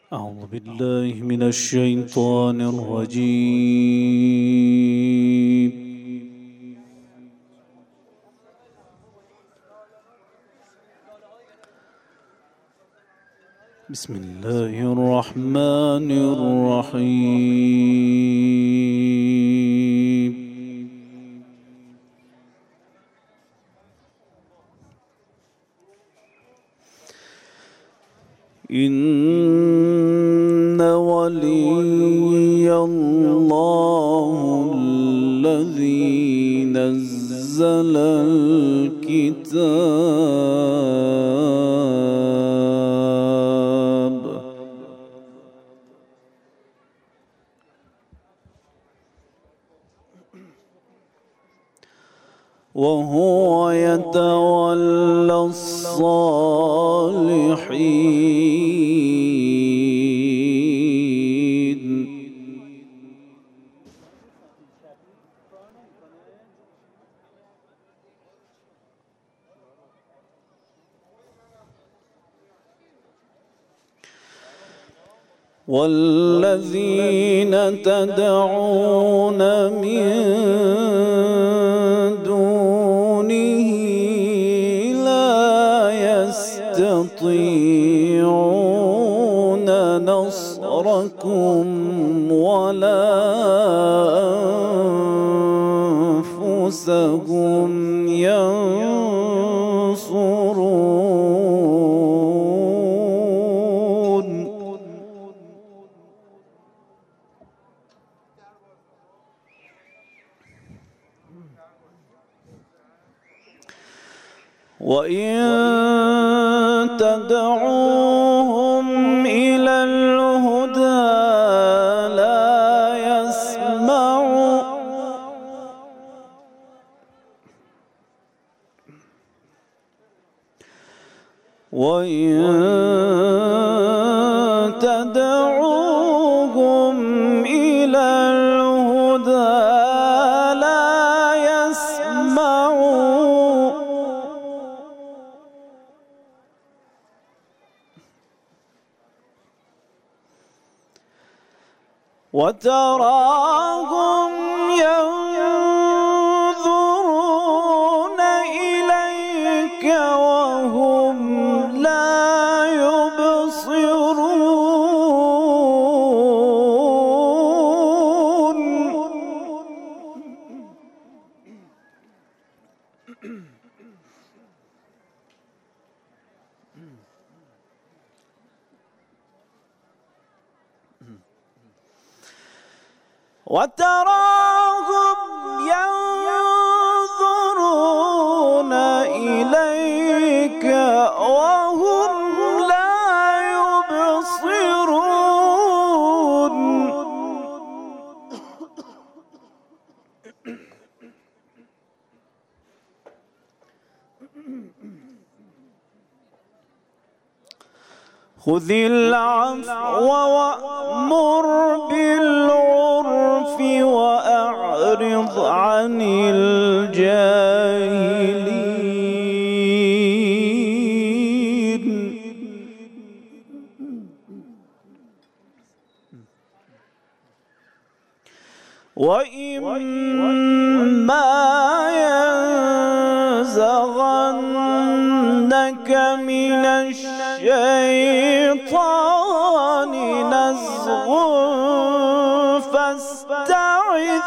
أعوذ بالله من الشيطان الرجيم. بسم الله الرحمن الرحيم. إن ولي الله الذي نزل الكتاب وهو يتولى الصالحين. والذين تدعون من دونه لا يستطيعون نصركم ولا أنفسهم ينصرون. وإن تدعوهم إلى الهدى لا يسمعوا. وإن تدعوهم إلى الهدى لا يسمعوا. وتراهم ينظرون إليك وهم لا يبصرون. وتراهم ينظرون إليك وهم لا يبصرون. خذ العفو وأمر بالعرف وأعرض عن الجاهلين. وإما ينزغنك من الشيطان نزغ فاستعذ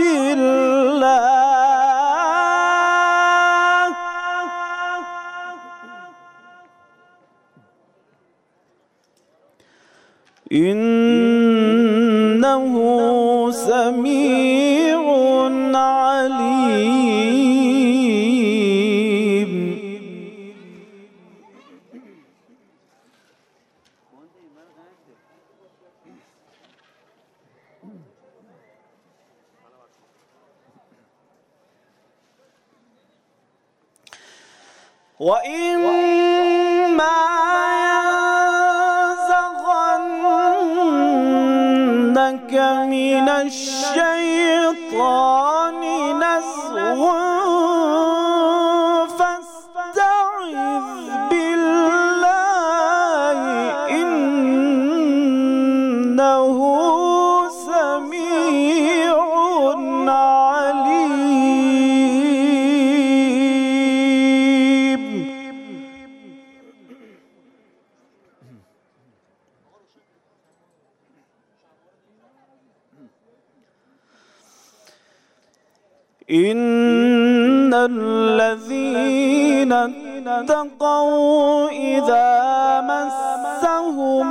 بالله إنه سميع عليم. وإما ينزغنك من الشيطان نزغ فاستعذ بالله إنه إنه سميع عليم. إن الذين اتقوا إذا مسهم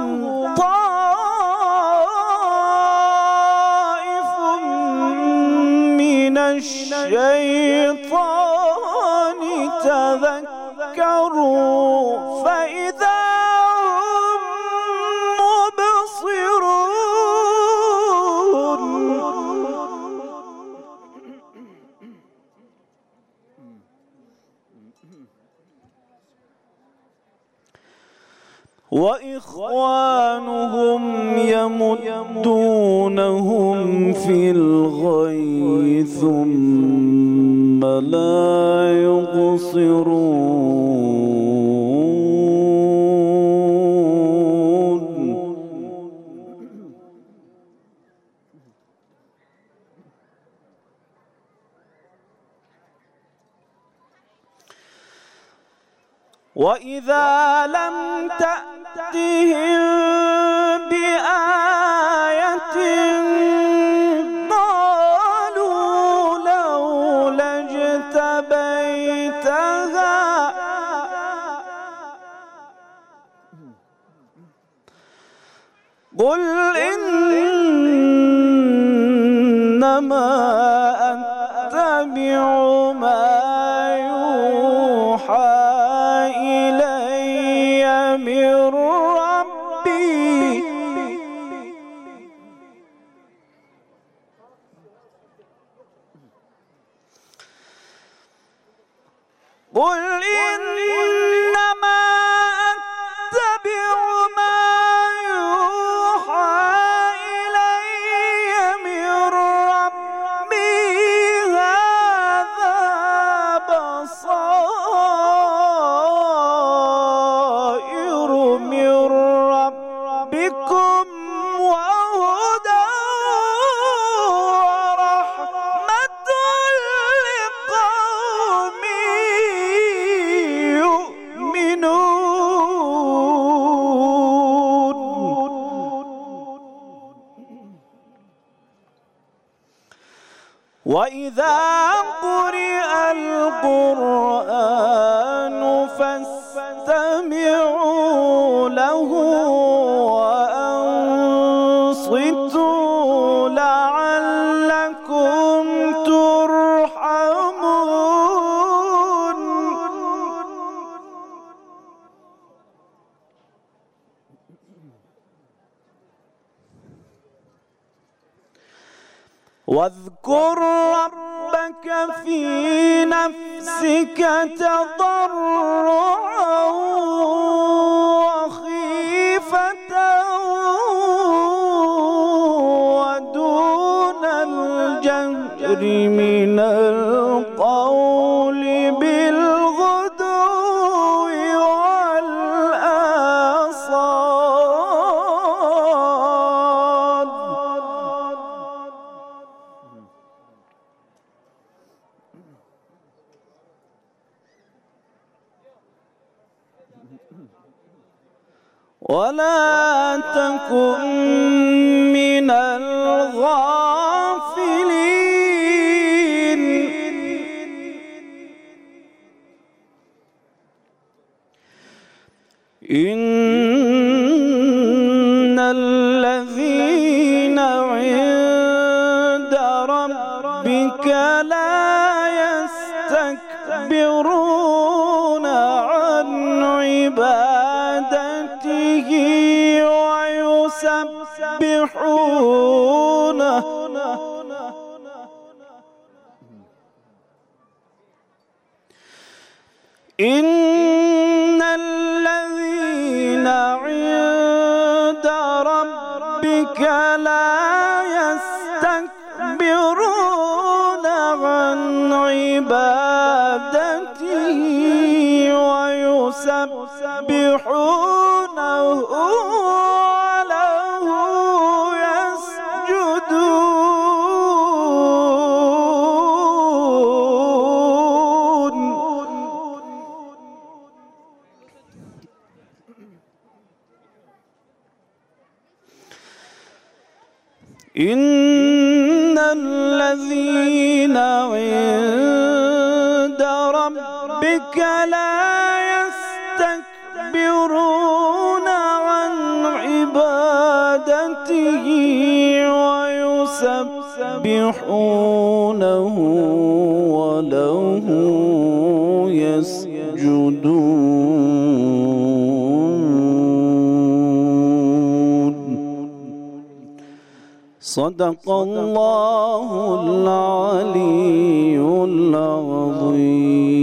طائف من الشيطان تذكروا فإذا هم مبصرون. وإخوانهم يمدونهم في الغي ثم لا يقصرون. وإذا لم تأتهم بآية قالوا لولا اجتبيتها قل إنما أتبع ما يوحى إلي من ربي قل إنما أتبع ما يوحى إلي من ربي هذا بصائر من ربكم وهدى ورحمة لقوم يؤمنون. وإذا قرئ القرآن فاستمعوا له وأنصتوا لعلكم ترحمون. واذكر ربك في نفسك تضرعا وخيفة ودون الجهر من القول بالغدو والآصال. ولا تكن من الغافلين. إن الذين عند ربك لا يستكبرون عن عبادته ويسبحونه إن الذين عند ربك لا يستكبرون عن عبادته ويسبحونه وله إن الذين عند ربك لا يستكبرون عن عبادته ويسبحونه وله يسجدون. صدق الله العلي العظيم.